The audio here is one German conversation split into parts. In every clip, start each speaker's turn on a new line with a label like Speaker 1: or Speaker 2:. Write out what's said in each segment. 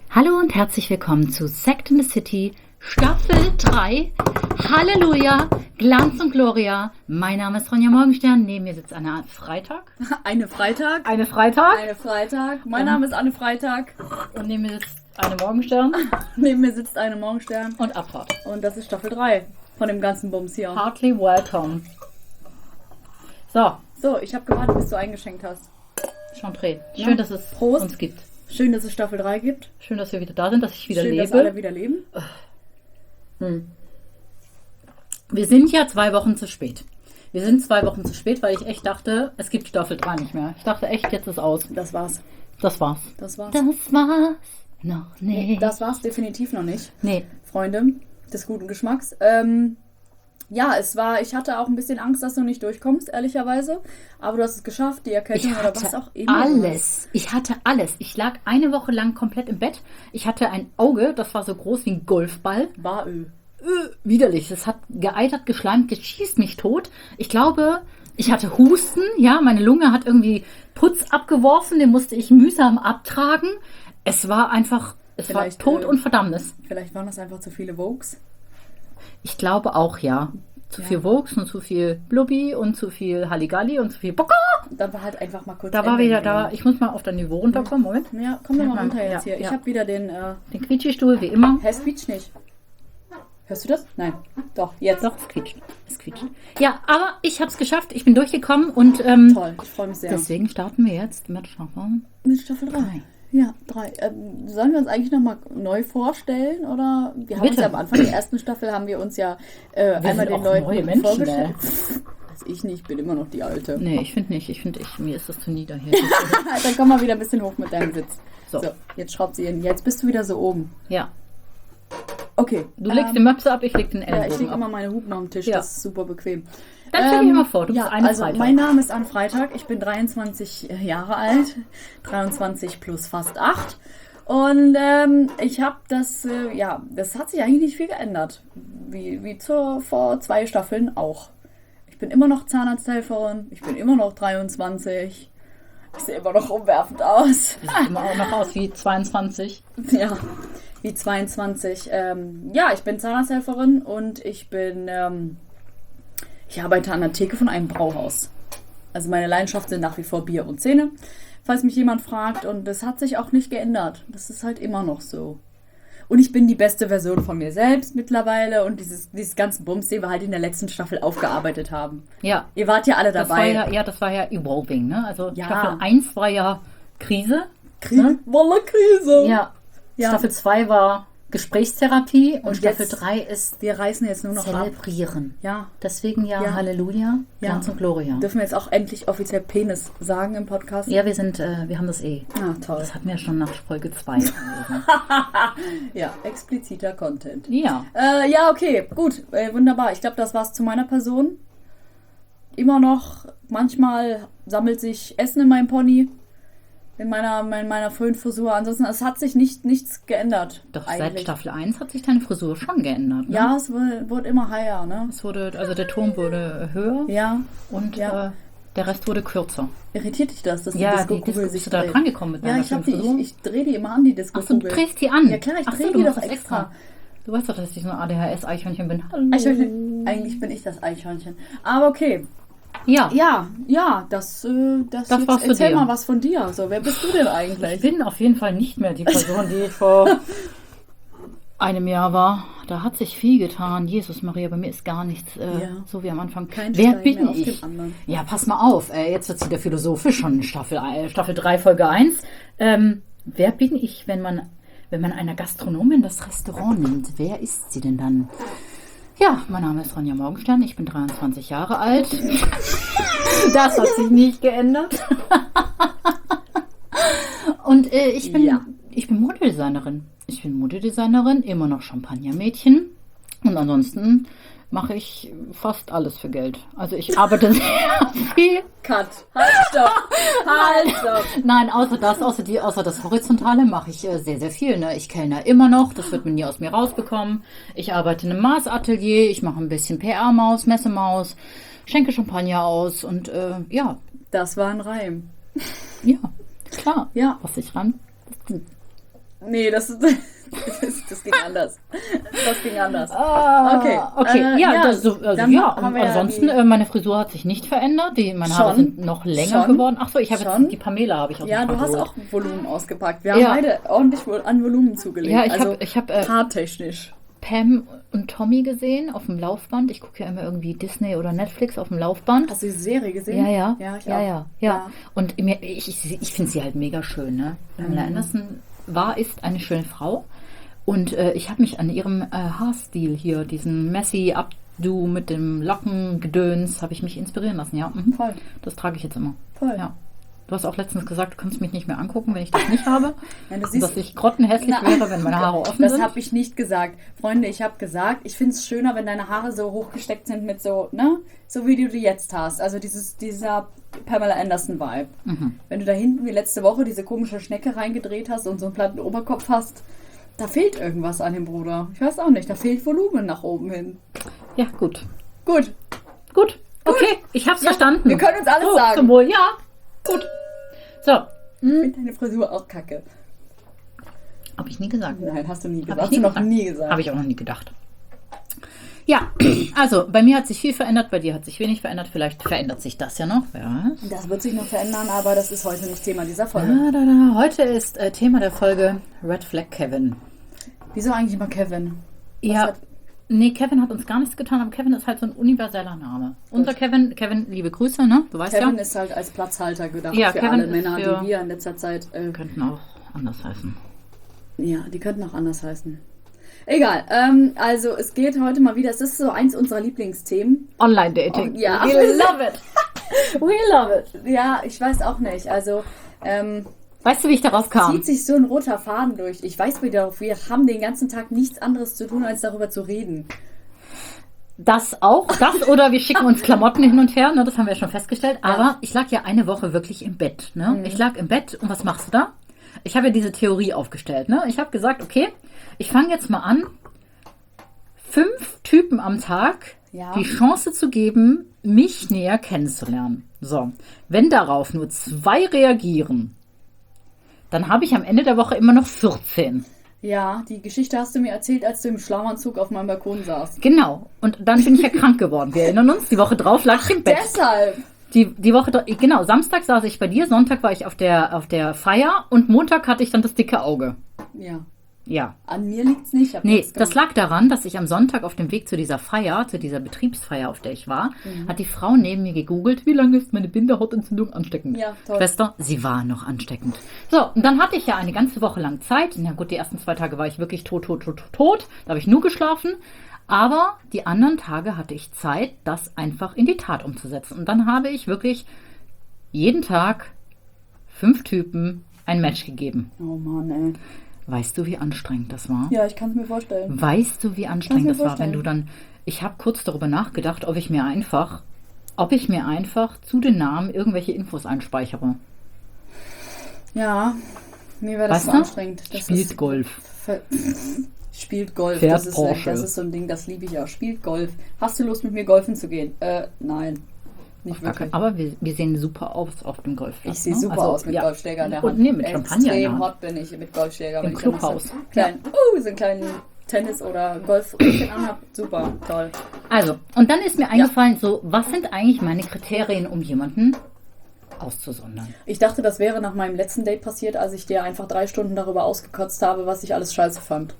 Speaker 1: Hallo und herzlich willkommen zu Sect in the City, Staffel 3. Halleluja, Glanz und Gloria. Mein Name ist Ronja Morgenstern. Neben mir sitzt Anne Freitag.
Speaker 2: Eine Freitag.
Speaker 1: Eine Freitag.
Speaker 2: Eine Freitag. Mein Name ist Anne Freitag.
Speaker 1: Und neben mir sitzt eine Morgenstern.
Speaker 2: Neben mir sitzt eine Morgenstern.
Speaker 1: Und Abfahrt.
Speaker 2: Und das ist Staffel 3 von dem ganzen Bums hier.
Speaker 1: Heartily welcome.
Speaker 2: So, ich habe gewartet, bis du eingeschenkt hast.
Speaker 1: Chantre. Schön, dass es
Speaker 2: Prost.
Speaker 1: uns gibt.
Speaker 2: Schön, dass es Staffel 3 gibt.
Speaker 1: Schön, dass wir wieder da sind, dass ich wieder
Speaker 2: Schön,
Speaker 1: lebe.
Speaker 2: dass alle wieder leben.
Speaker 1: Wir sind ja 2 Wochen zu spät. Wir sind 2 Wochen zu spät, weil ich echt dachte, es gibt Staffel 3 nicht mehr. Ich dachte echt, jetzt ist aus.
Speaker 2: Das war's.
Speaker 1: Das war's.
Speaker 2: Das war's.
Speaker 1: Das war's noch nicht.
Speaker 2: Das war's definitiv noch nicht.
Speaker 1: Nee.
Speaker 2: Freunde des guten Geschmacks. Ja, ich hatte auch ein bisschen Angst, dass du nicht durchkommst, ehrlicherweise. Aber du hast es geschafft, die Erkältung oder was auch immer.
Speaker 1: Alles. Ich hatte alles. Ich lag eine Woche lang komplett im Bett. Ich hatte ein Auge, das war so groß wie ein Golfball. Widerlich. Das hat geeitert, geschleimt, geschießt mich tot. Ich glaube, ich hatte Husten. Ja, meine Lunge hat irgendwie Putz abgeworfen. Den musste ich mühsam abtragen. Es war einfach, war Tod und Verdammnis.
Speaker 2: Vielleicht waren das einfach zu viele Vokes.
Speaker 1: Ich glaube auch, ja. Zu viel Vokes und zu viel Blubbi und zu viel Halligalli und zu viel Bocker.
Speaker 2: Da war halt einfach mal kurz.
Speaker 1: Da war wieder da. Ich muss mal auf dein Niveau runterkommen. Moment.
Speaker 2: Ja, komm doch mal runter jetzt hier.
Speaker 1: Ja.
Speaker 2: Ich habe wieder den
Speaker 1: Quietschi-Stuhl, wie immer.
Speaker 2: Es quietscht nicht. Hörst du das? Nein. Doch, jetzt.
Speaker 1: Doch, es quietscht. Es quietscht. Ja, aber ich habe es geschafft. Ich bin durchgekommen und
Speaker 2: toll. Ich freue mich sehr.
Speaker 1: Deswegen starten wir jetzt mit
Speaker 2: Staffel 3. Ja, 3. Sollen wir uns eigentlich nochmal neu vorstellen? Oder wir haben uns ja am Anfang der ersten Staffel haben wir uns ja einmal den Leuten vorgestellt. Weiß ich nicht, ich bin immer noch die Alte.
Speaker 1: Nee, ich finde nicht. Mir ist das zu nieder hier.
Speaker 2: Dann komm mal wieder ein bisschen hoch mit deinem Sitz.
Speaker 1: So,
Speaker 2: jetzt schraubt sie hin. Jetzt bist du wieder so oben.
Speaker 1: Ja.
Speaker 2: Okay.
Speaker 1: Du legst die Möpse ab, ich leg den Ellbogen
Speaker 2: ab. Ich lege
Speaker 1: ab.
Speaker 2: immer meine Hupen am Tisch, das ist super bequem.
Speaker 1: Dann stell dir mal vor, du bist eine
Speaker 2: also
Speaker 1: Freitag.
Speaker 2: Mein Name ist Anne Freitag, ich bin 23 Jahre alt, 23 plus fast 8. Und ich habe das hat sich eigentlich nicht viel geändert, wie vor 2 Staffeln auch. Ich bin immer noch Zahnarzthelferin, ich bin immer noch 23, ich sehe immer noch umwerfend aus.
Speaker 1: Du siehst immer auch noch aus wie 22.
Speaker 2: Ja, wie 22. Ich bin Zahnarzthelferin und ich arbeite an der Theke von einem Brauhaus. Also meine Leidenschaft sind nach wie vor Bier und Zähne, falls mich jemand fragt. Und das hat sich auch nicht geändert. Das ist halt immer noch so. Und ich bin die beste Version von mir selbst mittlerweile. Und dieses ganze Bums, den wir halt in der letzten Staffel aufgearbeitet haben.
Speaker 1: Ja.
Speaker 2: Ihr wart ja alle dabei.
Speaker 1: Das war ja Evolving, ne? Also
Speaker 2: ja.
Speaker 1: Staffel 1 war ja Krise.
Speaker 2: Krise.
Speaker 1: Ja. Staffel 2 war Gesprächstherapie und Staffel 3 ist
Speaker 2: wir reißen jetzt nur noch
Speaker 1: zelebrieren.
Speaker 2: Ab. Ja.
Speaker 1: Deswegen Halleluja, Glanz und Gloria.
Speaker 2: Dürfen wir jetzt auch endlich offiziell Penis sagen im Podcast?
Speaker 1: Ja, wir haben das
Speaker 2: Ah, toll.
Speaker 1: Das hatten wir schon nach Folge 2.
Speaker 2: Ja, expliziter Content.
Speaker 1: Ja.
Speaker 2: Okay, gut, wunderbar. Ich glaube, das war's zu meiner Person. Immer noch, manchmal sammelt sich Essen in meinem Pony. In meiner frühen Frisur. Ansonsten, es hat sich nichts geändert.
Speaker 1: Doch, eigentlich. Seit Staffel 1 hat sich deine Frisur schon geändert. Ne?
Speaker 2: Ja, es wurde immer higher, ne?
Speaker 1: Der Turm wurde höher.
Speaker 2: Ja.
Speaker 1: Und der Rest wurde kürzer.
Speaker 2: Irritiert dich das, dass die
Speaker 1: Disco-Kugel sich dreht? Bist du da dran gekommen mit deiner Frisur?
Speaker 2: Ich drehe die immer an, die Disco-Kugel.
Speaker 1: Ach so, du drehst die an?
Speaker 2: Ja klar, ich drehe die doch extra.
Speaker 1: Du weißt doch, dass ich so ein ADHS-Eichhörnchen bin. Hallo.
Speaker 2: Eichhörnchen. Eigentlich bin ich das Eichhörnchen. Aber okay. Das war's für erzähl mal was von dir. So, wer bist du denn eigentlich?
Speaker 1: Ich bin auf jeden Fall nicht mehr die Person, die ich vor einem Jahr war. Da hat sich viel getan. Jesus Maria, bei mir ist gar nichts so wie am Anfang. Wer bin ich? Ja, pass mal auf. Jetzt wird es wieder philosophisch, schon Staffel 3, Folge 1. Wer bin ich, wenn man einer Gastronomin das Restaurant nimmt? Wer ist sie denn dann? Ja, mein Name ist Ronja Morgenstern, ich bin 23 Jahre alt. Das hat sich nicht geändert. Und ich bin Modedesignerin. Ich bin Modedesignerin, immer noch Champagnermädchen. Und ansonsten mache ich fast alles für Geld. Also ich arbeite sehr viel.
Speaker 2: Cut. Halt, stopp.
Speaker 1: Nein, außer das Horizontale mache ich sehr, sehr viel. Ne? Ich kellner immer noch, das wird man nie aus mir rausbekommen. Ich arbeite in einem Maßatelier, ich mache ein bisschen PR-Maus, Messemaus, schenke Champagner aus und
Speaker 2: Das war ein Reim.
Speaker 1: Ja, klar.
Speaker 2: Ja.
Speaker 1: Was ich ran.
Speaker 2: Nee, das ging anders. Das ging anders.
Speaker 1: Okay. Ansonsten, meine Frisur hat sich nicht verändert. Meine Haare sind noch länger geworden. Ach so, ich habe jetzt die Pamela habe ich auch.
Speaker 2: Ja, du hast auch Volumen ausgepackt. Wir haben beide ordentlich an Volumen zugelegt.
Speaker 1: Ja, ich habe
Speaker 2: haartechnisch.
Speaker 1: Pam und Tommy gesehen auf dem Laufband. Ich gucke ja immer irgendwie Disney oder Netflix auf dem Laufband.
Speaker 2: Hast du die Serie gesehen?
Speaker 1: Ja.
Speaker 2: Ich auch.
Speaker 1: Und ich finde sie halt mega schön, ne? Pamela Anderson ist eine schöne Frau. Und ich habe mich an ihrem Haarstil hier, diesen Messy Updo mit dem Lockengedöns, habe ich mich inspirieren lassen, ja. Mhm.
Speaker 2: Voll.
Speaker 1: Das trage ich jetzt immer.
Speaker 2: Voll.
Speaker 1: Ja. Du hast auch letztens gesagt, du kannst mich nicht mehr angucken, wenn ich das nicht habe.
Speaker 2: Ja, dass
Speaker 1: ich grottenhässlich wäre, wenn meine Haare offen sind.
Speaker 2: Das habe ich nicht gesagt. Freunde, ich habe gesagt, ich finde es schöner, wenn deine Haare so hochgesteckt sind mit so, ne? So wie du die jetzt hast. Also dieser Pamela Anderson-Vibe. Mhm. Wenn du da hinten wie letzte Woche diese komische Schnecke reingedreht hast und so einen platten Oberkopf hast, da fehlt irgendwas an dem Bruder. Ich weiß auch nicht, da fehlt Volumen nach oben hin.
Speaker 1: Ja, gut.
Speaker 2: Gut.
Speaker 1: Okay, ich hab's verstanden.
Speaker 2: Wir können uns alles sagen.
Speaker 1: Zum Wohl, ja. Gut. So.
Speaker 2: Ich finde deine Frisur auch kacke.
Speaker 1: Habe ich nie gesagt.
Speaker 2: Nein, hast du nie gesagt. Hast du noch nie gesagt.
Speaker 1: Habe ich auch noch nie gedacht. Ja, also bei mir hat sich viel verändert, bei dir hat sich wenig verändert. Vielleicht verändert sich das ja noch. Ja.
Speaker 2: Das wird sich noch verändern, aber das ist heute nicht Thema dieser Folge.
Speaker 1: Heute ist Thema der Folge Red Flag Kevin.
Speaker 2: Wieso eigentlich immer Kevin?
Speaker 1: Nee, Kevin hat uns gar nichts getan, aber Kevin ist halt so ein universeller Name. Unser Kevin, Liebe Grüße, ne? Du weißt
Speaker 2: Kevin ist halt als Platzhalter gedacht für Kevin alle Männer, die wir in letzter Zeit...
Speaker 1: könnten auch anders heißen.
Speaker 2: Ja, die könnten auch anders heißen. Egal, also es geht heute mal wieder, es ist so eins unserer Lieblingsthemen.
Speaker 1: Online-Dating.
Speaker 2: Ja.
Speaker 1: We love it.
Speaker 2: We love it. Ja, ich weiß auch nicht, also...
Speaker 1: weißt du, wie ich darauf kam?
Speaker 2: Zieht sich so ein roter Faden durch. Ich weiß wieder, wir haben den ganzen Tag nichts anderes zu tun, als darüber zu reden.
Speaker 1: Das auch, oder wir schicken uns Klamotten hin und her, ne, das haben wir ja schon festgestellt. Aber ich lag ja eine Woche wirklich im Bett. Ne? Ich lag im Bett und was machst du da? Ich habe ja diese Theorie aufgestellt. Ne? Ich habe gesagt, okay, ich fange jetzt mal an, 5 Typen am Tag die Chance zu geben, mich näher kennenzulernen. So, wenn darauf nur 2 reagieren, dann habe ich am Ende der Woche immer noch 14.
Speaker 2: Ja, die Geschichte hast du mir erzählt, als du im Schlafanzug auf meinem Balkon saßt.
Speaker 1: Genau. Und dann bin ich ja krank geworden. Wir erinnern uns, die Woche drauf lag ich im Bett.
Speaker 2: Deshalb.
Speaker 1: Die Woche, genau, Samstag saß ich bei dir, Sonntag war ich auf der Feier und Montag hatte ich dann das dicke Auge. Ja.
Speaker 2: An mir liegt's nicht.
Speaker 1: Das lag daran, dass ich am Sonntag auf dem Weg zu dieser Feier, zu dieser Betriebsfeier, auf der ich war, hat die Frau neben mir gegoogelt, wie lange ist meine Bindehautentzündung ansteckend?
Speaker 2: Ja, toll.
Speaker 1: Schwester, sie war noch ansteckend. So, und dann hatte ich ja eine ganze Woche lang Zeit. Na gut, die ersten 2 Tage war ich wirklich tot. Da habe ich nur geschlafen. Aber die anderen Tage hatte ich Zeit, das einfach in die Tat umzusetzen. Und dann habe ich wirklich jeden Tag 5 Typen ein Match gegeben.
Speaker 2: Oh Mann, ey.
Speaker 1: Weißt du, wie anstrengend das war?
Speaker 2: Ja, ich kann es mir vorstellen.
Speaker 1: Weißt du, wie anstrengend das war, wenn du dann... Ich habe kurz darüber nachgedacht, ob ich mir einfach zu den Namen irgendwelche Infos einspeichere.
Speaker 2: Ja, mir wäre das so anstrengend.
Speaker 1: Spielt Golf.
Speaker 2: Spielt Golf.
Speaker 1: Fährt
Speaker 2: das
Speaker 1: Porsche.
Speaker 2: ist so ein Ding, das liebe ich auch. Spielt Golf. Hast du Lust, mit mir golfen zu gehen? Nein. Nicht wirklich.
Speaker 1: Aber wir sehen super aus auf dem Golfplatz.
Speaker 2: Ich sehe super aus mit Golfschläger in der Hand.
Speaker 1: Und mit Champagner in der Hand.
Speaker 2: Hot bin ich mit Golfschläger.
Speaker 1: Im Clubhaus.
Speaker 2: So einen kleinen Tennis- oder Golfröckchen anhab. Super, toll.
Speaker 1: Also, und dann ist mir eingefallen, so, was sind eigentlich meine Kriterien, um jemanden auszusondern?
Speaker 2: Ich dachte, das wäre nach meinem letzten Date passiert, als ich dir einfach 3 Stunden darüber ausgekotzt habe, was ich alles scheiße fand.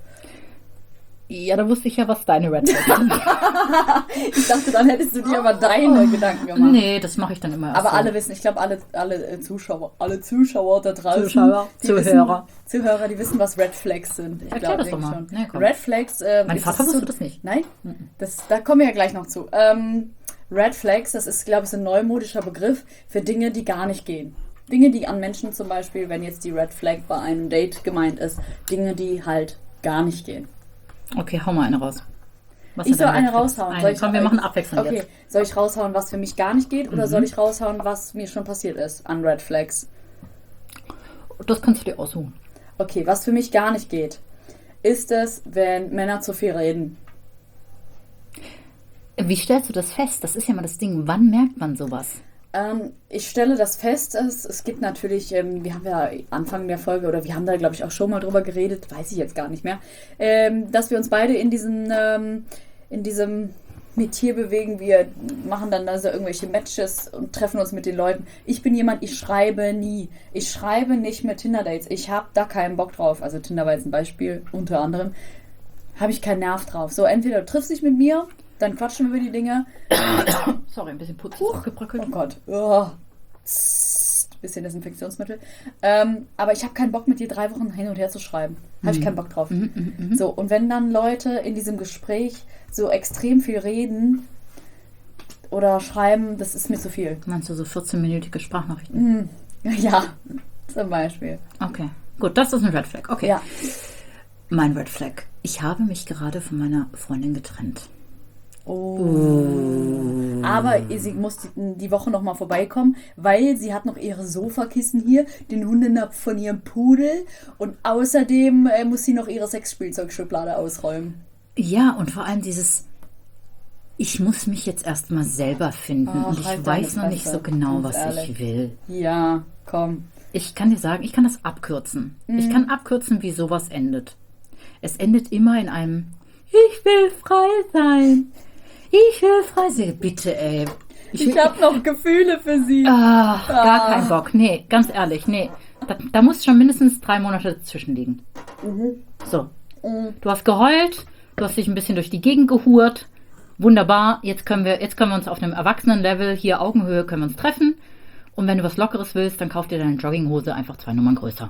Speaker 1: Ja, da wusste ich ja, was deine Red Flags sind.
Speaker 2: Ich dachte, dann hättest du dir aber deine Gedanken gemacht.
Speaker 1: Nee, das mache ich dann immer erst.
Speaker 2: Aber alle wissen, ich glaube, alle Zuschauer da draußen.
Speaker 1: Zuhörer,
Speaker 2: die wissen, was Red Flags sind. Ich
Speaker 1: Erklär das doch mal.
Speaker 2: Nee, Red Flags...
Speaker 1: mein Vater wusste das nicht.
Speaker 2: Nein? Da kommen wir ja gleich noch zu. Red Flags, das ist, glaube ich, ein neumodischer Begriff für Dinge, die gar nicht gehen. Dinge, die an Menschen zum Beispiel, wenn jetzt die Red Flag bei einem Date gemeint ist, Dinge, die halt gar nicht gehen.
Speaker 1: Okay, hau mal eine raus.
Speaker 2: Ich soll eine raushauen.
Speaker 1: Komm, wir machen abwechselnd
Speaker 2: jetzt. Soll ich raushauen, was für mich gar nicht geht, oder soll ich raushauen, was mir schon passiert ist an Red Flags?
Speaker 1: Das kannst du dir aussuchen.
Speaker 2: Okay, was für mich gar nicht geht, ist es, wenn Männer zu viel reden.
Speaker 1: Wie stellst du das fest? Das ist ja mal das Ding. Wann merkt man sowas?
Speaker 2: Ich stelle das fest, es gibt natürlich, wir haben ja Anfang der Folge, oder wir haben da, glaube ich, auch schon mal drüber geredet, weiß ich jetzt gar nicht mehr, dass wir uns beide in diesem Metier bewegen. Wir machen dann also irgendwelche Matches und treffen uns mit den Leuten. Ich bin jemand, ich schreibe nie. Ich schreibe nicht mit Tinder-Dates. Ich habe da keinen Bock drauf. Also Tinder war jetzt ein Beispiel, unter anderem. Habe ich keinen Nerv drauf. So, entweder du triffst dich mit mir, dann quatschen wir über die Dinge.
Speaker 1: Sorry, ein bisschen putzig aufgebröckelt.
Speaker 2: Oh Gott. Bisschen Desinfektionsmittel. Aber ich habe keinen Bock, mit dir 3 Wochen hin und her zu schreiben. Habe ich keinen Bock drauf. So, und wenn dann Leute in diesem Gespräch so extrem viel reden oder schreiben, das ist mir zu viel.
Speaker 1: Meinst du so 14-minütige Sprachnachrichten?
Speaker 2: Ja, zum Beispiel.
Speaker 1: Okay, gut, das ist ein Red Flag. Okay.
Speaker 2: Ja.
Speaker 1: Mein Red Flag. Ich habe mich gerade von meiner Freundin getrennt.
Speaker 2: Aber sie muss die Woche noch mal vorbeikommen, weil sie hat noch ihre Sofakissen hier, den Hundenapf von ihrem Pudel und außerdem muss sie noch ihre Sexspielzeugschublade ausräumen.
Speaker 1: Ja, und vor allem ich muss mich jetzt erstmal selber finden und ich weiß noch nicht so genau, was ich will.
Speaker 2: Ja, komm.
Speaker 1: Ich kann dir sagen, ich kann das abkürzen. Ich kann abkürzen, wie sowas endet. Es endet immer in einem Ich will frei sein. Ich will frei sein. Bitte, ey.
Speaker 2: Ich habe noch Gefühle für sie.
Speaker 1: Gar keinen Bock. Nee, ganz ehrlich, nee. Da muss schon mindestens 3 Monate dazwischen liegen. So. Du hast geheult, du hast dich ein bisschen durch die Gegend gehurt. Wunderbar. Jetzt können wir uns auf einem Erwachsenen-Level, hier Augenhöhe, können wir uns treffen. Und wenn du was Lockeres willst, dann kauf dir deine Jogginghose einfach 2 Nummern größer.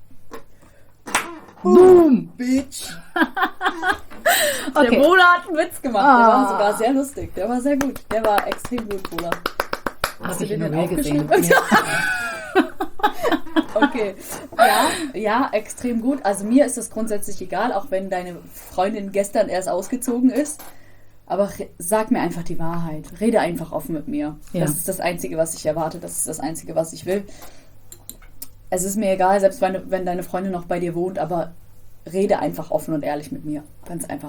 Speaker 2: Boom, Bitch. Okay. Der Bruder hat einen Witz gemacht. Der war sogar sehr lustig. Der war sehr gut. Der war extrem gut, Bruder.
Speaker 1: Hast du den denn aufgeschrieben?
Speaker 2: Okay. Ja, extrem gut. Also mir ist das grundsätzlich egal, auch wenn deine Freundin gestern erst ausgezogen ist. Aber sag mir einfach die Wahrheit. Rede einfach offen mit mir. Ja. Das ist das Einzige, was ich erwarte. Das ist das Einzige, was ich will. Es ist mir egal, selbst wenn deine Freundin noch bei dir wohnt, aber rede einfach offen und ehrlich mit mir. Ganz einfach.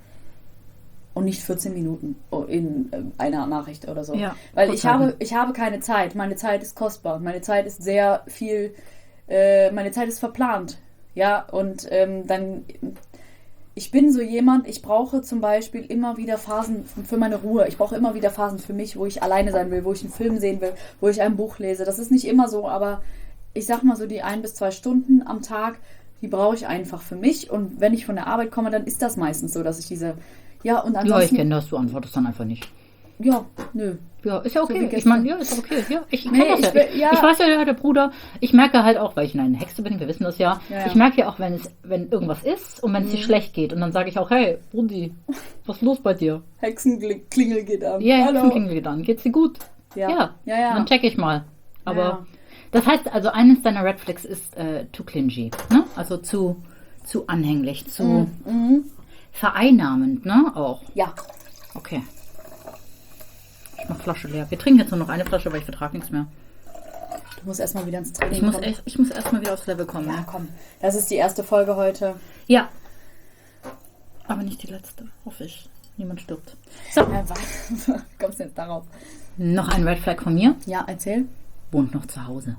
Speaker 2: Und nicht 14 Minuten in einer Nachricht oder so. Ja, weil ich habe keine Zeit. Meine Zeit ist kostbar. Meine Zeit ist sehr viel, meine Zeit ist verplant. Ja, und dann, ich bin so jemand, ich brauche zum Beispiel immer wieder Phasen für meine Ruhe. Ich brauche immer wieder Phasen für mich, wo ich alleine sein will, wo ich einen Film sehen will, wo ich ein Buch lese. Das ist nicht immer so, aber ich sag mal so, die 1 bis 2 Stunden am Tag, die brauche ich einfach für mich. Und wenn ich von der Arbeit komme, dann ist das meistens so, dass ich diese... Ja, und ansonsten...
Speaker 1: Ja, ich kenne das, du antwortest dann einfach nicht.
Speaker 2: Ja, nö.
Speaker 1: Ja, ist ja okay. So ich meine, ja, ist okay. Ja, ich kenne das ja. Ich weiß ja, der Bruder, ich merke halt auch, weil ich eine Hexe bin, wir wissen das ja, ich merke ja auch, wenn irgendwas ist und wenn es dir schlecht geht. Und dann sage ich auch, hey, Brudi, was ist los bei dir?
Speaker 2: Hexenklingel geht an.
Speaker 1: Ja, Hexenklingel geht an. Geht's dir gut?
Speaker 2: Ja.
Speaker 1: Dann check ich mal. Aber das heißt, also eines deiner Red Flags ist too clingy, ne? Also zu anhänglich, zu vereinnahmend, ne? Auch.
Speaker 2: Ja.
Speaker 1: Okay. Ich mach Flasche leer. Wir trinken jetzt nur noch eine Flasche, weil ich vertrage nichts mehr.
Speaker 2: Du musst erstmal wieder ins Training kommen.
Speaker 1: Ich muss erstmal wieder aufs Level kommen.
Speaker 2: Ja, komm. Das ist die erste Folge heute.
Speaker 1: Ja. Aber nicht die letzte, hoffe ich. Niemand stirbt.
Speaker 2: So. Kommst du jetzt darauf?
Speaker 1: Noch ein Red Flag von mir.
Speaker 2: Ja, erzähl.
Speaker 1: Wohnt noch zu Hause.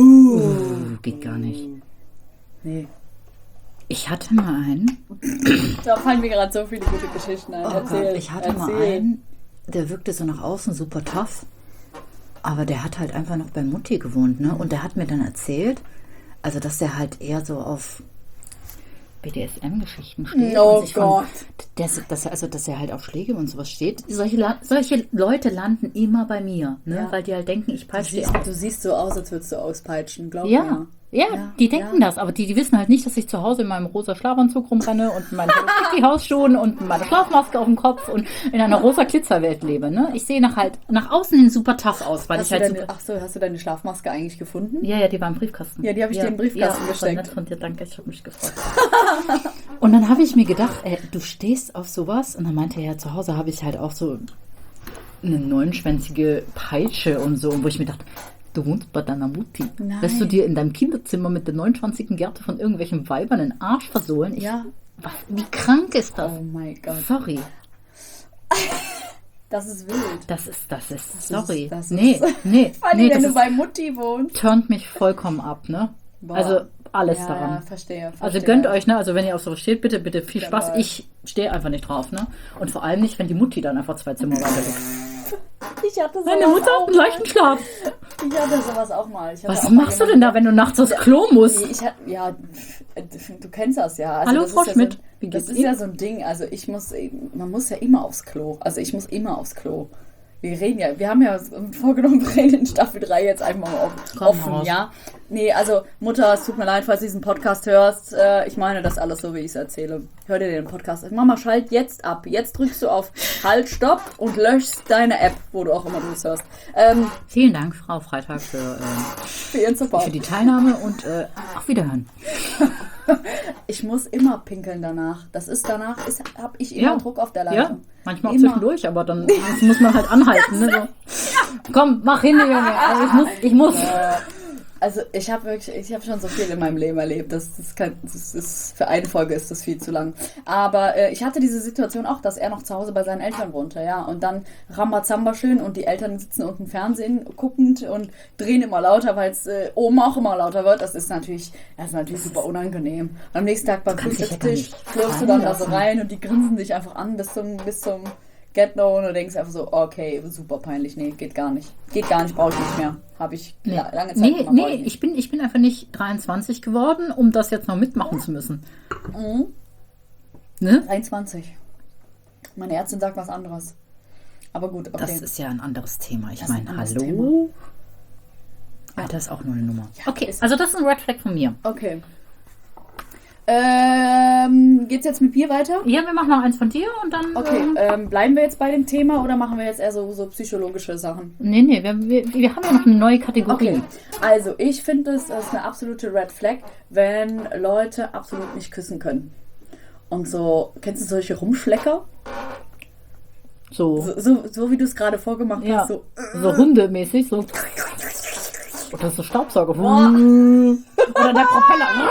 Speaker 1: Geht gar nicht.
Speaker 2: Nee.
Speaker 1: Ich hatte mal einen.
Speaker 2: Da fallen mir gerade so viele gute Geschichten ein. Erzähl.
Speaker 1: Ich hatte mal einen, der wirkte so nach außen super tough, aber der hat halt einfach noch bei Mutti gewohnt, ne? Und der hat mir dann erzählt, also dass der halt eher so auf BDSM-Geschichten steht.
Speaker 2: Oh Gott.
Speaker 1: Dass er halt auf Schläge und sowas steht. Solche Leute landen immer bei mir, ne? Weil die halt denken, ich peitsche die aus.
Speaker 2: Du siehst so aus, als würdest du auspeitschen, glaub mir.
Speaker 1: Ja, die denken das, aber die wissen halt nicht, dass ich zu Hause in meinem rosa Schlafanzug rumrenne und in meinen Hausschuhen und meine Schlafmaske auf dem Kopf und in einer rosa Glitzerwelt lebe. Ne? Ich sehe nach außen hin super tough aus, weil hast
Speaker 2: du deine Schlafmaske eigentlich gefunden?
Speaker 1: Ja, die war im Briefkasten.
Speaker 2: Ja, die habe ich dir im Briefkasten gesteckt.
Speaker 1: Nett von dir, danke, ich habe mich gefreut. Und dann habe ich mir gedacht, du stehst auf sowas, und dann meinte er, zu Hause habe ich halt auch so eine 9-schwänzige Peitsche und so, wo ich mir dachte, du wohnst bei deiner Mutti.
Speaker 2: Nein.
Speaker 1: Lässt du dir in deinem Kinderzimmer mit der 9-schwanzigen Gerte von irgendwelchen Weibern den Arsch versohlen?
Speaker 2: Ja.
Speaker 1: Wie krank ist das?
Speaker 2: Oh mein Gott.
Speaker 1: Sorry.
Speaker 2: Das ist wild.
Speaker 1: Das ist, sorry.
Speaker 2: Nee. Wenn du bei Mutti wohnst.
Speaker 1: Turnt mich vollkommen ab, ne? Boah. Also alles daran.
Speaker 2: Ja, verstehe.
Speaker 1: Also gönnt euch, ne? Also wenn ihr auf sowas steht, bitte viel Spaß. Ich stehe einfach nicht drauf, ne? Und vor allem nicht, wenn die Mutti dann einfach 2 Zimmer weiter ist.
Speaker 2: Ich hatte sowas
Speaker 1: Meine Mutter hat einen leichten Schlaf.
Speaker 2: Ich hatte sowas auch mal.
Speaker 1: Was machst du denn da, wenn du nachts aufs Klo musst?
Speaker 2: Du kennst das ja. Also
Speaker 1: hallo, Frau Schmidt.
Speaker 2: Das ist ja so ein Ding. Also man muss ja immer aufs Klo. Also ich muss immer aufs Klo. Wir haben ja vorgenommen, wir reden in Staffel 3 jetzt einfach mal offen, ja? Nee, also Mutter, es tut mir leid, falls du diesen Podcast hörst. Ich meine das alles so, wie ich es erzähle. Hör dir den Podcast an. Mama, schalt jetzt ab. Jetzt drückst du auf Halt, Stopp und löschst deine App, wo du auch immer du es hörst.
Speaker 1: Vielen Dank, Frau Freitag, für
Speaker 2: Ihren Support.
Speaker 1: Für die Teilnahme und auf Wiederhören.
Speaker 2: Ich muss immer pinkeln danach. Habe ich immer Druck auf der Leitung.
Speaker 1: Ja, manchmal auch zwischendurch, aber dann muss man halt anhalten. Ne, so. Komm, mach hin, Junge. Also ich muss.
Speaker 2: Also ich habe schon so viel in meinem Leben erlebt. Das ist für eine Folge ist das viel zu lang. Aber ich hatte diese Situation auch, dass er noch zu Hause bei seinen Eltern wohnte, ja. Und dann Rambazamba schön und die Eltern sitzen unten im Fernsehen guckend und drehen immer lauter, weil es oben auch immer lauter wird. Das ist natürlich super unangenehm. Und am nächsten Tag beim Frühstückstisch flirst du dann da so rein und die grinsen dich einfach an bis zum Get-No und du denkst einfach so, okay, super peinlich, nee, geht gar nicht. Brauche ich nicht mehr. Habe ich lange Zeit gemacht.
Speaker 1: Nee, ich bin einfach nicht 23 geworden, um das jetzt noch mitmachen zu müssen.
Speaker 2: Mhm.
Speaker 1: Ne?
Speaker 2: 23. Meine Ärztin sagt was anderes. Aber gut, okay.
Speaker 1: Das ist ja ein anderes Thema. Ich meine, hallo? Ja. Alter ist auch nur eine Nummer. Ja, okay, also das ist ein Red Flag von mir.
Speaker 2: Okay. Geht's jetzt mit Bier weiter?
Speaker 1: Ja, wir machen noch eins von dir und dann...
Speaker 2: Okay, bleiben wir jetzt bei dem Thema oder machen wir jetzt eher so psychologische Sachen?
Speaker 1: Nee, wir haben ja noch eine neue Kategorie.
Speaker 2: Okay, also ich finde, es ist eine absolute Red Flag, wenn Leute absolut nicht küssen können. Und so, kennst du solche Rumschlecker? So wie du es gerade vorgemacht hast. So
Speaker 1: hundemäßig, so... Oder so Staubsauger. Oder der Propeller.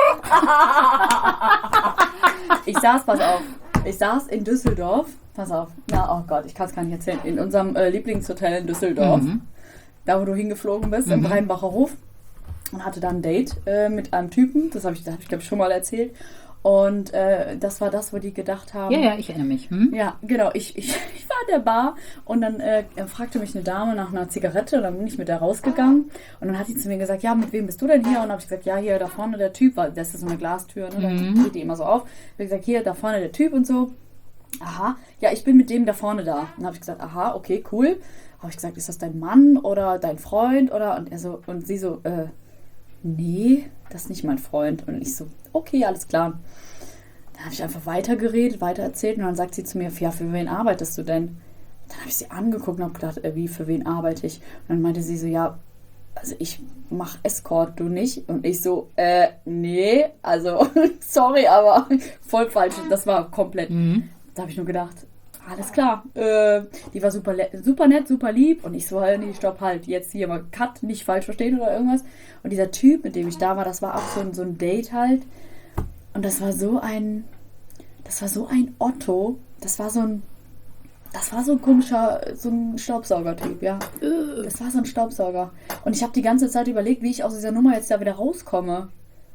Speaker 2: Ich saß in Düsseldorf. Pass auf. Oh Gott, ich kann es gar nicht erzählen. In unserem Lieblingshotel in Düsseldorf. Da, wo du hingeflogen bist, im Rheinbacher Hof. Und hatte dann ein Date mit einem Typen. Das habe ich glaube ich, schon mal erzählt. Und das war das, wo die gedacht haben...
Speaker 1: Ja, ich erinnere mich.
Speaker 2: Ja, genau. Ich war in der Bar und dann fragte mich eine Dame nach einer Zigarette und dann bin ich mit der rausgegangen. Und dann hat die zu mir gesagt, ja, mit wem bist du denn hier? Und dann habe ich gesagt, ja, hier da vorne der Typ, weil das ist so eine Glastür, ne? Da geht die immer so auf. Habe ich gesagt, hier da vorne der Typ und so. Aha, ja, ich bin mit dem da vorne da. Dann habe ich gesagt, aha, okay, cool. Habe ich gesagt, ist das dein Mann oder dein Freund? Und sie so, nee, das ist nicht mein Freund. Und ich so, okay, alles klar. Dann habe ich einfach weiter erzählt und dann sagt sie zu mir, ja, für wen arbeitest du denn? Dann habe ich sie angeguckt und habe gedacht, wie, für wen arbeite ich? Und dann meinte sie so, ja, also ich mache Escort, du nicht? Und ich so, nee, also sorry, aber voll falsch. Das war komplett, da habe ich nur gedacht, alles klar. Die war super nett, super lieb. Und ich so, nee, stopp, halt, jetzt hier mal Cut, nicht falsch verstehen oder irgendwas. Und dieser Typ, mit dem ich da war, das war auch so ein Date halt. Und das war so ein Otto. Das war so ein komischer, so ein Staubsauger-Typ, ja. Das war so ein Staubsauger. Und ich habe die ganze Zeit überlegt, wie ich aus dieser Nummer jetzt da wieder rauskomme.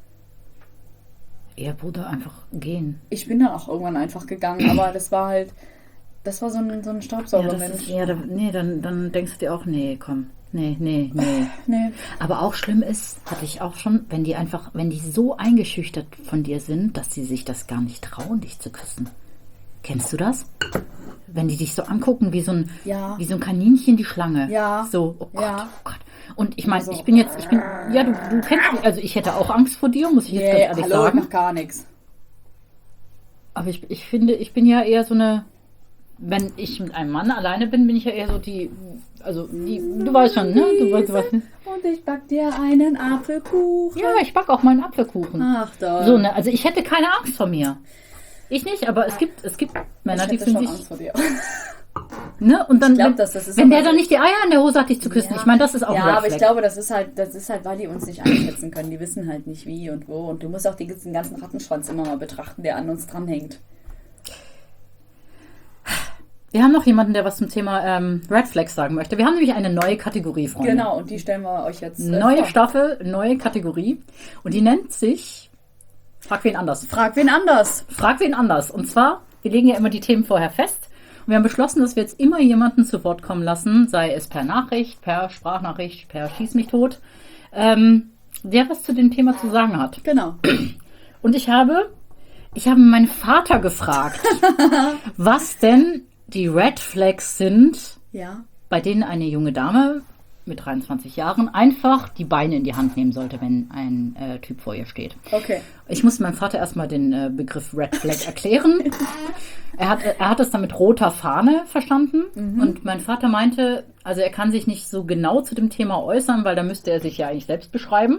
Speaker 1: Er wurde einfach gehen.
Speaker 2: Ich bin dann auch irgendwann einfach gegangen, aber das war so ein Staubsauger-Mensch.
Speaker 1: Dann denkst du dir auch, nee, komm. Nee. Aber auch schlimm ist, hatte ich auch schon, wenn die so eingeschüchtert von dir sind, dass sie sich das gar nicht trauen, dich zu küssen. Kennst du das? Wenn die dich so angucken, wie so ein Kaninchen die Schlange.
Speaker 2: Ja.
Speaker 1: So, oh Gott. Und ich meine, du kennst mich, also ich hätte auch Angst vor dir, muss ich jetzt ganz ehrlich sagen.
Speaker 2: Ich mach gar nichts.
Speaker 1: Aber ich finde, ich bin ja eher so eine, wenn ich mit einem Mann alleine bin ich ja eher so du weißt schon, ne? Du weißt.
Speaker 2: Und ich back dir einen Apfelkuchen.
Speaker 1: Ja, ich back auch meinen Apfelkuchen.
Speaker 2: Ach doch.
Speaker 1: So, ne? Also ich hätte keine Angst vor mir. Ich nicht, aber es gibt Männer, die finden sich...
Speaker 2: Angst vor dir.
Speaker 1: Ne? Und dann,
Speaker 2: ich glaub, das ist
Speaker 1: wenn der dann nicht die Eier in der Hose hat, dich zu küssen. Ja. Ich meine, das ist auch
Speaker 2: ja, aber ich glaube, das ist halt, weil die uns nicht einschätzen können. Die wissen halt nicht wie und wo. Und du musst auch den ganzen Rattenschwanz immer mal betrachten, der an uns dranhängt.
Speaker 1: Wir haben noch jemanden, der was zum Thema Red Flags sagen möchte. Wir haben nämlich eine neue Kategorie, Freunde.
Speaker 2: Genau, und die stellen wir euch jetzt
Speaker 1: neue
Speaker 2: vor.
Speaker 1: Staffel, neue Kategorie. Und die nennt sich Frag wen anders.
Speaker 2: Frag wen anders.
Speaker 1: Frag wen anders. Und zwar, wir legen ja immer die Themen vorher fest. Und wir haben beschlossen, dass wir jetzt immer jemanden zu Wort kommen lassen, sei es per Nachricht, per Sprachnachricht, per Schieß mich tot, der was zu dem Thema zu sagen hat.
Speaker 2: Genau.
Speaker 1: Und ich habe meinen Vater gefragt, was denn die Red Flags sind,
Speaker 2: Ja.
Speaker 1: bei denen eine junge Dame mit 23 Jahren einfach die Beine in die Hand nehmen sollte, wenn ein Typ vor ihr steht.
Speaker 2: Okay.
Speaker 1: Ich musste meinem Vater erstmal den Begriff Red Flag erklären. Er hat es dann mit roter Fahne verstanden. Und mein Vater meinte, also er kann sich nicht so genau zu dem Thema äußern, weil da müsste er sich ja eigentlich selbst beschreiben.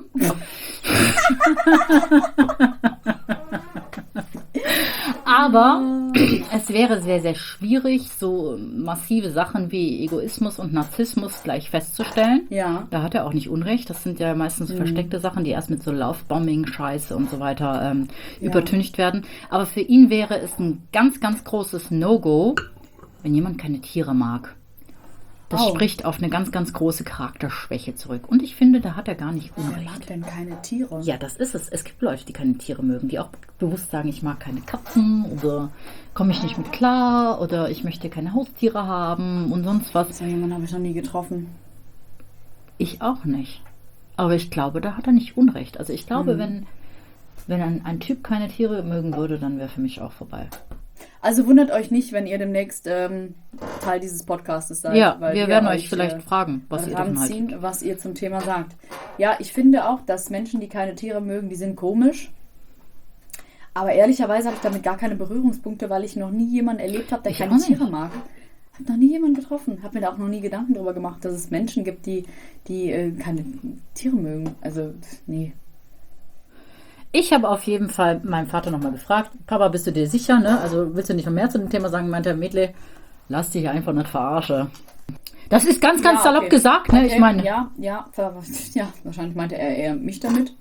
Speaker 1: Aber es wäre sehr, sehr schwierig, so massive Sachen wie Egoismus und Narzissmus gleich festzustellen.
Speaker 2: Ja.
Speaker 1: Da hat er auch nicht Unrecht. Das sind ja meistens versteckte Sachen, die erst mit so Love-Bombing-Scheiße und so weiter übertüncht werden. Aber für ihn wäre es ein ganz, ganz großes No-Go, wenn jemand keine Tiere mag. Das spricht auf eine ganz, ganz große Charakterschwäche zurück. Und ich finde, da hat er gar nicht
Speaker 2: Wer
Speaker 1: Unrecht.
Speaker 2: mag denn keine Tiere?
Speaker 1: Ja, das ist es. Es gibt Leute, die keine Tiere mögen, die auch bewusst sagen, ich mag keine Katzen oder komme ich nicht mit klar oder ich möchte keine Haustiere haben und sonst was.
Speaker 2: So jemanden habe ich noch nie getroffen.
Speaker 1: Ich auch nicht. Aber ich glaube, da hat er nicht Unrecht. Also ich glaube, wenn ein Typ keine Tiere mögen würde, dann wäre für mich auch vorbei.
Speaker 2: Also wundert euch nicht, wenn ihr demnächst Teil dieses Podcastes seid.
Speaker 1: Ja,
Speaker 2: weil
Speaker 1: wir werden euch vielleicht fragen, was ihr davon haltet.
Speaker 2: Was ihr zum Thema sagt. Ja, ich finde auch, dass Menschen, die keine Tiere mögen, die sind komisch. Aber ehrlicherweise habe ich damit gar keine Berührungspunkte, weil ich noch nie jemanden erlebt habe, der keine Tiere mag. Habe noch nie jemanden getroffen. Habe mir da auch noch nie Gedanken drüber gemacht, dass es Menschen gibt, die keine Tiere mögen. Also, nee.
Speaker 1: Ich habe auf jeden Fall meinen Vater nochmal gefragt, Papa, bist du dir sicher, ne? Also willst du nicht noch mehr zu dem Thema sagen? Meinte er, Mädle, lass dich einfach nicht verarschen. Das ist ganz, ganz salopp gesagt, ne?
Speaker 2: Okay.
Speaker 1: Ich meine.
Speaker 2: Ja, wahrscheinlich meinte er eher mich damit.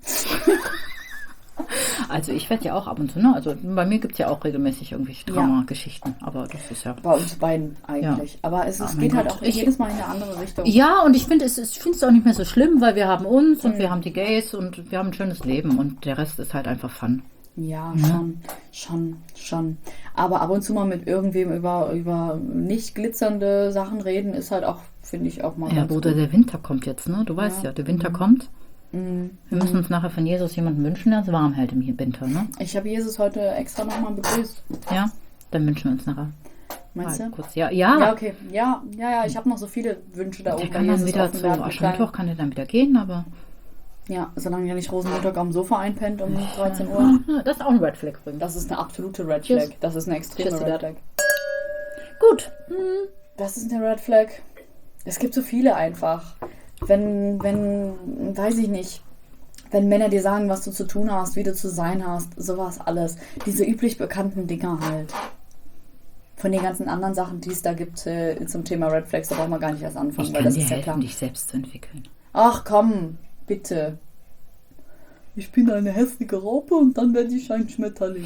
Speaker 1: Also ich werde ja auch ab und zu, ne? Also bei mir gibt es ja auch regelmäßig irgendwelche Drama-Geschichten, aber das ist ja...
Speaker 2: Bei uns beiden eigentlich. Ja. Aber es geht halt auch jedes Mal in eine andere Richtung.
Speaker 1: Ja, und ich finde es auch nicht mehr so schlimm, weil wir haben uns und wir haben die Gays und wir haben ein schönes Leben und der Rest ist halt einfach Fun.
Speaker 2: Ja, schon. Aber ab und zu mal mit irgendwem über nicht glitzernde Sachen reden, ist halt auch, finde ich, auch mal
Speaker 1: ja, Bruder,
Speaker 2: gut.
Speaker 1: Der Winter kommt jetzt, ne? Du weißt ja, der Winter kommt. Wir müssen uns nachher von Jesus jemanden wünschen, der es warm hält im Winter, ne?
Speaker 2: Ich habe Jesus heute extra nochmal begrüßt.
Speaker 1: Ja, dann wünschen wir uns nachher.
Speaker 2: Meinst du?
Speaker 1: Kurz, ja.
Speaker 2: Ja, okay. Ja, ich habe noch so viele Wünsche da oben.
Speaker 1: Der kann dann wieder zu Aschermittwoch, kann der dann wieder gehen, aber...
Speaker 2: Ja, solange er nicht Rosenmontag am Sofa einpennt um 13 Uhr.
Speaker 1: Das ist auch ein Red Flag übrigens.
Speaker 2: Das ist eine absolute Red Flag. Das ist eine extreme Red Flag.
Speaker 1: Gut.
Speaker 2: Das ist eine Red Flag. Es gibt so viele einfach. Wenn, weiß ich nicht, wenn Männer dir sagen, was du zu tun hast, wie du zu sein hast, sowas alles. Diese üblich bekannten Dinger halt. Von den ganzen anderen Sachen, die es da gibt zum Thema Red Flags, da brauchen wir gar nicht erst anfangen.
Speaker 1: Ich
Speaker 2: weil
Speaker 1: kann
Speaker 2: das
Speaker 1: dir
Speaker 2: ist ja
Speaker 1: helfen,
Speaker 2: klar.
Speaker 1: dich selbst zu entwickeln.
Speaker 2: Ach komm, bitte. Ich bin eine hässliche Raupe und dann werde ich ein Schmetterling.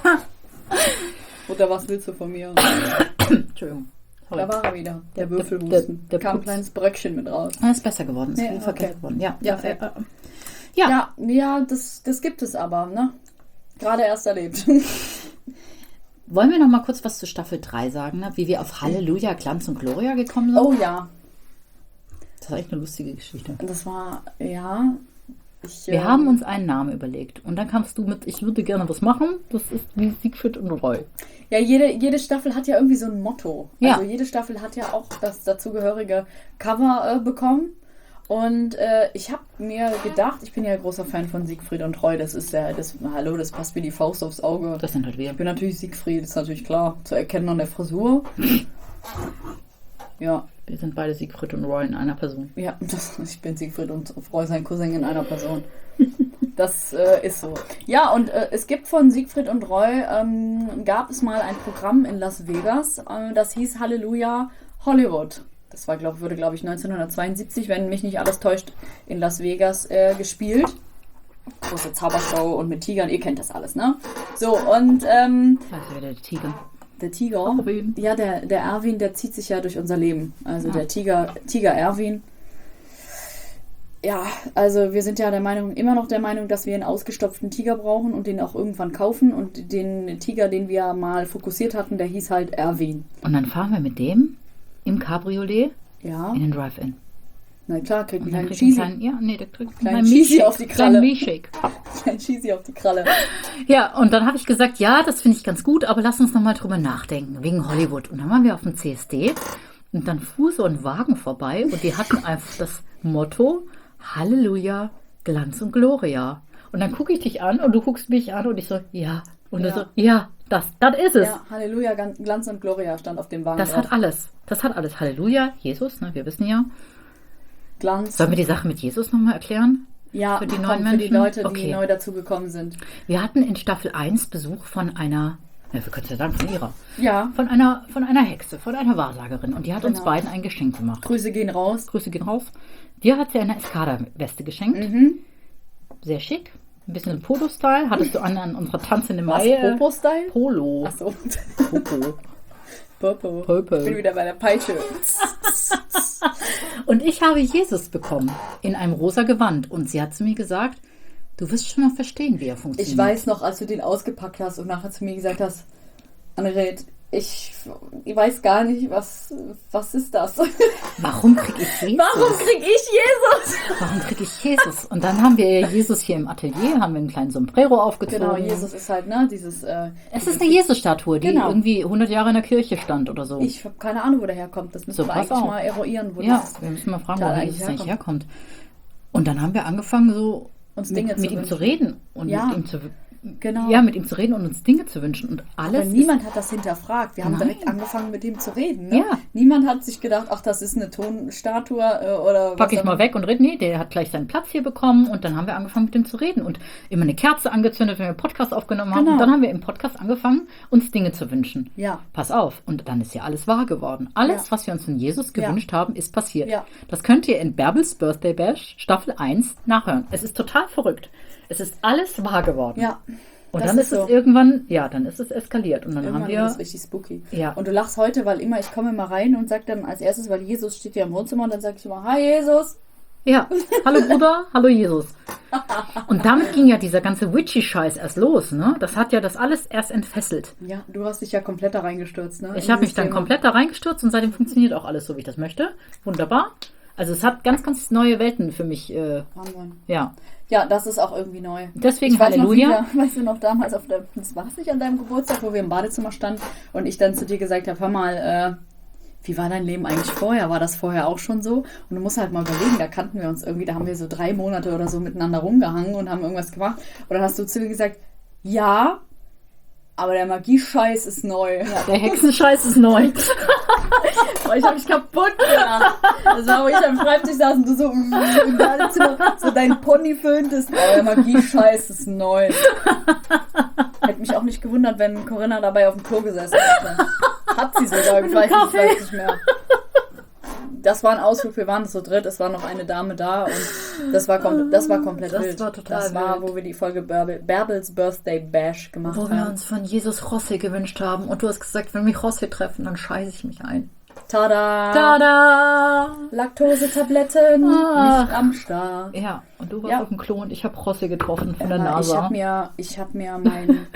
Speaker 2: Oder was willst du von mir?
Speaker 1: Entschuldigung.
Speaker 2: Da war er wieder, der Würfelhusten.
Speaker 1: Der
Speaker 2: kam ein kleines Bröckchen mit raus.
Speaker 1: Er ist besser geworden, ist viel verkehrt geworden.
Speaker 2: Ja, das gibt es aber, ne? Gerade erst erlebt.
Speaker 1: Wollen wir noch mal kurz was zu Staffel 3 sagen, ne? Wie wir auf Halleluja, Glanz und Gloria gekommen sind?
Speaker 2: Oh ja.
Speaker 1: Das war echt eine lustige Geschichte.
Speaker 2: Das war, ja...
Speaker 1: Wir haben uns einen Namen überlegt. Und dann kamst du mit, ich würde gerne was machen. Das ist wie Siegfried und Roy.
Speaker 2: Ja, jede Staffel hat ja irgendwie so ein Motto.
Speaker 1: Ja.
Speaker 2: Also jede Staffel hat ja auch das dazugehörige Cover bekommen. Und ich habe mir gedacht, ich bin ja großer Fan von Siegfried und Roy. Das passt wie die Faust aufs Auge.
Speaker 1: Das sind halt wir.
Speaker 2: Ich bin natürlich Siegfried, ist natürlich klar. Zu erkennen an der Frisur. Ja.
Speaker 1: Wir sind beide Siegfried und Roy in einer Person.
Speaker 2: Ja, ich bin Siegfried und Roy sein Cousin in einer Person. Das ist so. Ja, und es gibt von Siegfried und Roy, gab es mal ein Programm in Las Vegas, das hieß Halleluja Hollywood. Das war, wurde, glaube ich, 1972, wenn mich nicht alles täuscht, in Las Vegas gespielt. Große Zaubershow und mit Tigern, ihr kennt das alles, ne? So, und...
Speaker 1: Also wieder der Tiger.
Speaker 2: Der Tiger.
Speaker 1: Erwin.
Speaker 2: Ja, der Erwin, der zieht sich ja durch unser Leben. Also der Tiger Erwin. Ja, also wir sind ja immer noch der Meinung, dass wir einen ausgestopften Tiger brauchen und den auch irgendwann kaufen. Und den Tiger, den wir mal fokussiert hatten, der hieß halt Erwin.
Speaker 1: Und dann fahren wir mit dem im Cabriolet in den Drive-In.
Speaker 2: Na klar, kriegt einen kleinen
Speaker 1: Cheesy. Der kriegt einen Cheesy auf die Kralle.
Speaker 2: Kleinen Cheesy auf die Kralle.
Speaker 1: Ja, und dann habe ich gesagt, ja, das finde ich ganz gut, aber lass uns nochmal drüber nachdenken, wegen Hollywood. Und dann waren wir auf dem CSD und dann fuhr so ein Wagen vorbei und die hatten einfach das Motto, Halleluja, Glanz und Gloria. Und dann gucke ich dich an und du guckst mich an und ich so, ja. Und du so, ja, das ist es.
Speaker 2: Ja, Halleluja, Glanz und Gloria stand auf dem Wagen.
Speaker 1: Das hat alles. Halleluja, Jesus, ne, wir wissen ja.
Speaker 2: Glanz.
Speaker 1: Sollen wir die Sache mit Jesus nochmal erklären?
Speaker 2: Ja,
Speaker 1: für die neuen Menschen?
Speaker 2: Für die Leute, die neu dazugekommen sind.
Speaker 1: Wir hatten in Staffel 1 Besuch von einer, wir können es ja sagen, von ihrer.
Speaker 2: Ja.
Speaker 1: Von einer Hexe, von einer Wahrsagerin. Und die hat uns beiden ein Geschenk gemacht.
Speaker 2: Grüße gehen raus.
Speaker 1: Dir hat sie eine Escada-Weste geschenkt. Sehr schick. Ein bisschen Polo-Style. Hattest du an unserer Tanzende Mai.
Speaker 2: Popo-Style?
Speaker 1: Polo.
Speaker 2: Achso.
Speaker 1: Popo.
Speaker 2: Ich bin wieder bei der Peitsche.
Speaker 1: Und ich habe Jesus bekommen in einem rosa Gewand. Und sie hat zu mir gesagt, du wirst schon noch verstehen, wie er funktioniert.
Speaker 2: Ich weiß noch, als du den ausgepackt hast und nachher zu mir gesagt hast, Annegret, ich weiß gar nicht, was ist das?
Speaker 1: Warum kriege ich Jesus?
Speaker 2: Warum
Speaker 1: kriege ich Jesus? Und dann haben wir Jesus hier im Atelier, haben wir einen kleinen Sombrero aufgezogen.
Speaker 2: Genau, Jesus ist halt, dieses...
Speaker 1: es ist eine Jesus-Statue, die irgendwie 100 Jahre in der Kirche stand oder so.
Speaker 2: Ich habe keine Ahnung, wo der herkommt. Das müssen wir eigentlich mal eruieren.
Speaker 1: Wir müssen mal fragen, wo Jesus eigentlich herkommt. Und dann haben wir angefangen, so mit ihm zu reden und mit ihm zu reden und uns Dinge zu wünschen und alles.
Speaker 2: Aber niemand hat das hinterfragt. Wir haben direkt angefangen, mit ihm zu reden. Ne?
Speaker 1: Ja.
Speaker 2: Niemand hat sich gedacht, ach, das ist eine Tonstatue oder was.
Speaker 1: Pack ich mal weg und rede. Nee, der hat gleich seinen Platz hier bekommen und dann haben wir angefangen, mit ihm zu reden und immer eine Kerze angezündet, wenn wir einen Podcast aufgenommen haben. Und dann haben wir im Podcast angefangen, uns Dinge zu wünschen.
Speaker 2: Ja.
Speaker 1: Pass auf. Und dann ist ja alles wahr geworden. Alles, was wir uns von Jesus gewünscht haben, ist passiert.
Speaker 2: Ja.
Speaker 1: Das könnt ihr in Bärbels Birthday Bash Staffel 1 nachhören. Es ist total verrückt. Es ist alles wahr geworden.
Speaker 2: Ja.
Speaker 1: Und dann ist es irgendwann, dann ist es eskaliert. Und dann haben wir...
Speaker 2: Das ist richtig spooky.
Speaker 1: Ja.
Speaker 2: Und du lachst heute, weil ich komme immer rein und sage dann als erstes, weil Jesus steht ja im Wohnzimmer und dann sage ich immer, hi Jesus.
Speaker 1: Ja, hallo Bruder, hallo Jesus. Und damit ging ja dieser ganze Witchy-Scheiß erst los, ne? Das hat ja das alles erst entfesselt.
Speaker 2: Ja, du hast dich ja komplett da reingestürzt, ne?
Speaker 1: Ich habe mich dann komplett da reingestürzt und seitdem funktioniert auch alles so, wie ich das möchte. Wunderbar. Also es hat ganz, ganz neue Welten für mich. Ja.
Speaker 2: Ja, das ist auch irgendwie neu.
Speaker 1: Deswegen Halleluja.
Speaker 2: Weißt du noch damals das war es nicht an deinem Geburtstag, wo wir im Badezimmer standen und ich dann zu dir gesagt habe, hör mal, wie war dein Leben eigentlich vorher? War das vorher auch schon so? Und du musst halt mal überlegen, da kannten wir uns irgendwie, da haben wir so 3 Monate oder so miteinander rumgehangen und haben irgendwas gemacht. Und dann hast du zu mir gesagt, ja, aber der Magie-Scheiß ist neu.
Speaker 1: Ja, der Hexenscheiß ist neu.
Speaker 2: Ich habe mich kaputt gemacht. Das war, wo ich am Schreibtisch saß und du so im Badezimmer so dein Pony föhntest. Aber der Magie-Scheiß ist neu. Hätte mich auch nicht gewundert, wenn Corinna dabei auf dem Klo gesessen hätte. Hat sie sogar, ich weiß nicht mehr. Das war ein Ausflug, wir waren so dritt, es war noch eine Dame da und das war komplett wild.
Speaker 1: Das war total
Speaker 2: Das war, wo wir die Folge Bärbels Birthday Bash gemacht haben.
Speaker 1: Wo wir uns von Jesus José gewünscht haben und du hast gesagt, wenn wir José treffen, dann scheiße ich mich ein.
Speaker 2: Tada!
Speaker 1: Tada!
Speaker 2: Laktosetabletten, nicht am Start.
Speaker 1: Ja, und du warst auf dem Klo und ich habe José getroffen von der NASA.
Speaker 2: Ich hab mir mein...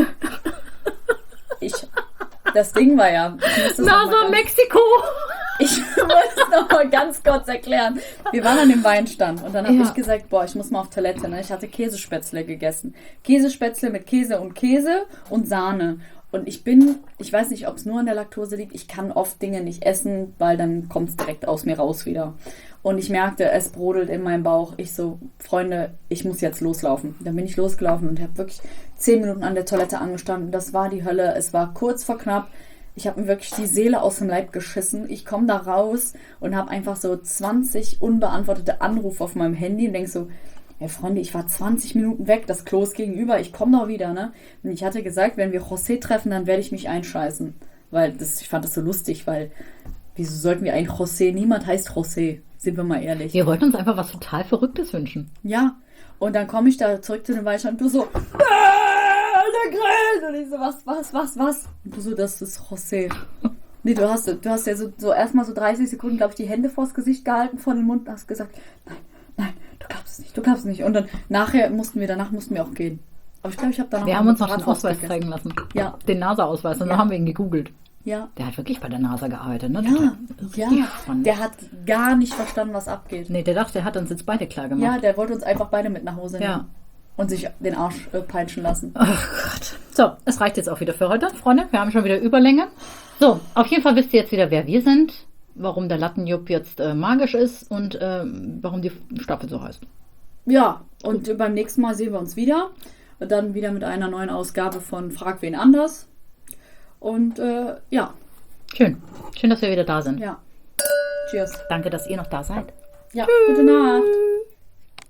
Speaker 2: Das Ding war ja...
Speaker 1: NASA Mexiko!
Speaker 2: Ich muss es nochmal ganz kurz erklären. Wir waren an dem Weinstand und dann habe ich gesagt, ich muss mal auf Toilette. Ne? Ich hatte Käsespätzle gegessen. Käsespätzle mit Käse und Sahne. Und ich weiß nicht, ob es nur an der Laktose liegt, ich kann oft Dinge nicht essen, weil dann kommt es direkt aus mir raus wieder. Und ich merkte, es brodelt in meinem Bauch. Ich so, Freunde, ich muss jetzt loslaufen. Dann bin ich losgelaufen und habe wirklich 10 Minuten an der Toilette angestanden. Das war die Hölle. Es war kurz vor knapp. Ich habe mir wirklich die Seele aus dem Leib geschissen. Ich komme da raus und habe einfach so 20 unbeantwortete Anrufe auf meinem Handy und denke so, ja Freunde, ich war 20 Minuten weg, das Klo ist gegenüber, ich komme doch wieder, ne? Und ich hatte gesagt, wenn wir José treffen, dann werde ich mich einscheißen. Weil ich fand das so lustig, weil wieso sollten wir eigentlich José? Niemand heißt José, sind wir mal ehrlich.
Speaker 1: Wir wollten uns einfach was total Verrücktes wünschen.
Speaker 2: Ja, und dann komme ich da zurück zu dem Weinstand und du so, Und ich so, was? Und du so, das ist José. Nee, du hast ja so erstmal so 30 Sekunden, glaube ich, die Hände vors Gesicht gehalten, vor den Mund und hast gesagt, nein, du glaubst es nicht. Und dann mussten wir auch gehen. Aber ich glaube, ich habe danach...
Speaker 1: Wir haben uns noch den Ausweis zeigen lassen.
Speaker 2: Ja.
Speaker 1: Den NASA-Ausweis. Und dann haben wir ihn gegoogelt.
Speaker 2: Ja.
Speaker 1: Der hat wirklich bei der NASA gearbeitet, ne?
Speaker 2: Ja. Der hat gar nicht verstanden, was abgeht.
Speaker 1: Nee, der dachte, der hat uns jetzt beide klar gemacht.
Speaker 2: Ja, der wollte uns einfach beide mit nach Hause nehmen.
Speaker 1: Ja.
Speaker 2: Und sich den Arsch peitschen lassen.
Speaker 1: Oh Gott. So, es reicht jetzt auch wieder für heute, Freunde. Wir haben schon wieder Überlänge. So, auf jeden Fall wisst ihr jetzt wieder, wer wir sind, warum der Lattenjupp jetzt magisch ist und warum die Staffel so heißt.
Speaker 2: Ja, und beim nächsten Mal sehen wir uns wieder. Und dann wieder mit einer neuen Ausgabe von Frag wen anders. Und ja.
Speaker 1: Schön, dass wir wieder da sind.
Speaker 2: Ja. Cheers.
Speaker 1: Danke, dass ihr noch da seid.
Speaker 2: Ja, gute Nacht.